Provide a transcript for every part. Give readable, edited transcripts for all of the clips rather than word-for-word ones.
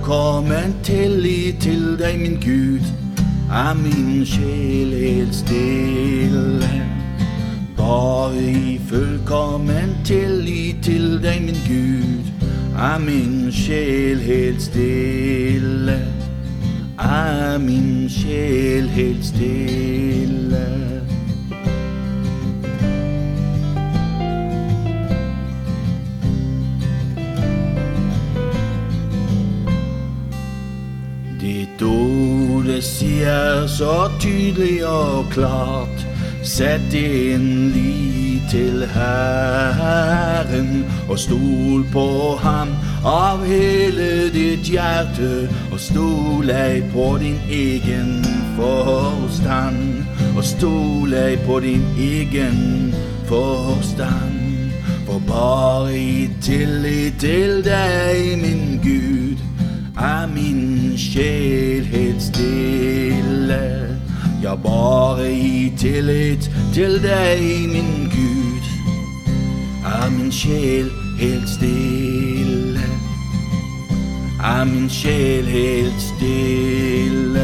fullkommen tillit til deg, min Gud, min sjel helt stille. Bare i fullkommen tillit til deg, min Gud, min sjel helt stille. Min sjel helt stille. Ditt ord det sier så tydelig og klart: sett din lit til Herren, og stol på ham av hele ditt hjerte, og stol ei på din egen forstand, og stol ei på din egen forstand. For bare i tillit til deg, min Gud, min sjel helt stille. Ja, bare i tillit til deg, min Gud, min sjel helt stille. Min sjel helt stille.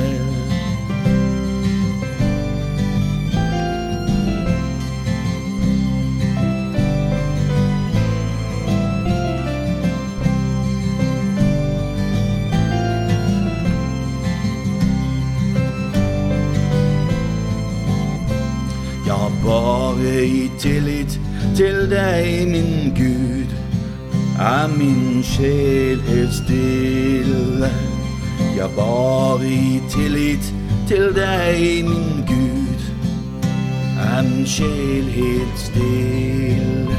Ja, bare i tillit til deg, min Gud, min sjel helt stille. Ja, bare i tillit til deg, min Gud, min sjel helt stille.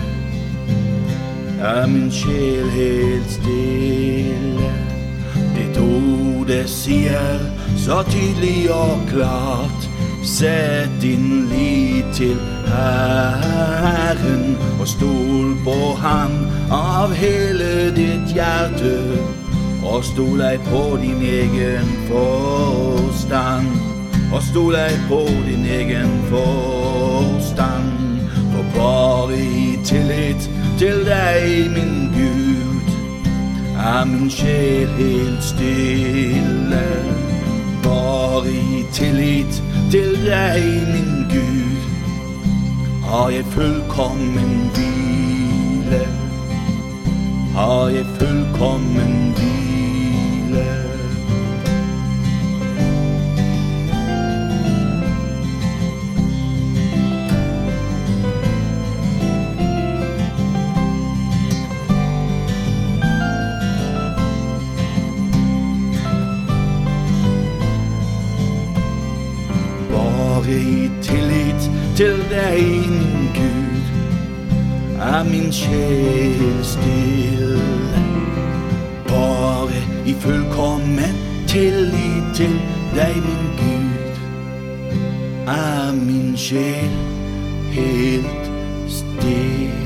Min sjel helt stille. Ditt ord det sier så tydelig og klart: sett din lit til Herren, og stol på ham av hele ditt hjerte, og stol ei på din egen forstand, og stol ei på din egen forstand. For bare i tillit til deg, min Gud, min sjel helt stille. Bare i tillit til deg, min Gud, har jeg fullkommen hvile. Har jeg fullkommen hvile. Bare i tillit til deg, min Gud, min sjel stille. Bare i fullkommen tillit til deg, min Gud, min sjel helt stille.